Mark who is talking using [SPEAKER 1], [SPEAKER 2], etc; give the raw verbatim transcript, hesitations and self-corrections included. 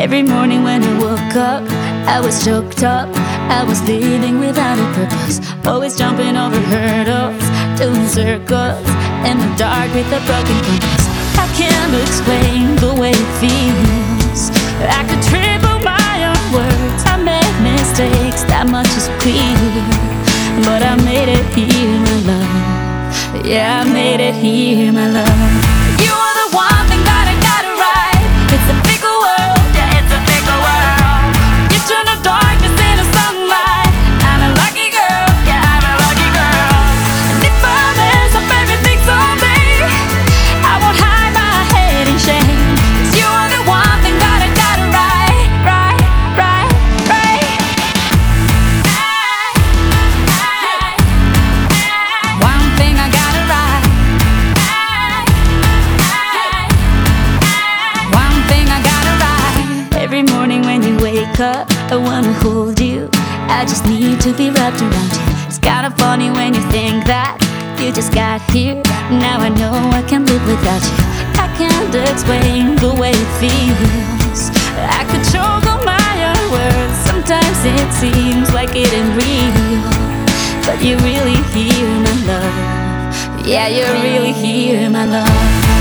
[SPEAKER 1] Every morning when I woke up, I was choked up. I was living without a purpose, always jumping over hurdles, doing circles in the dark with a broken compass. I can't explain the way it feels. I could triple my own words. I made mistakes, that much is clear, but I made it here, my love. Yeah, I made it here, my love. You are the one thing that I gotta right. It's a bigger world, yeah, it's a bigger world. You turn the darkness into sunlight. I'm a lucky girl, yeah, I'm a lucky girl. And if I mess up everything someday, I won't hide my head in shame. 'Cause you are the one thing that I gotta right, right, right, right. One thing I gotta right. One thing I gotta right. Every morning when you wake up, I wanna hold you. I just need to be wrapped around you. It's kinda funny when you think that you just got here. Now I know I can't live without you. I can't explain the way it feels. I could choke on my own words. Sometimes it seems like it ain't real, but you're really here, my love. Yeah, you're really here, my love.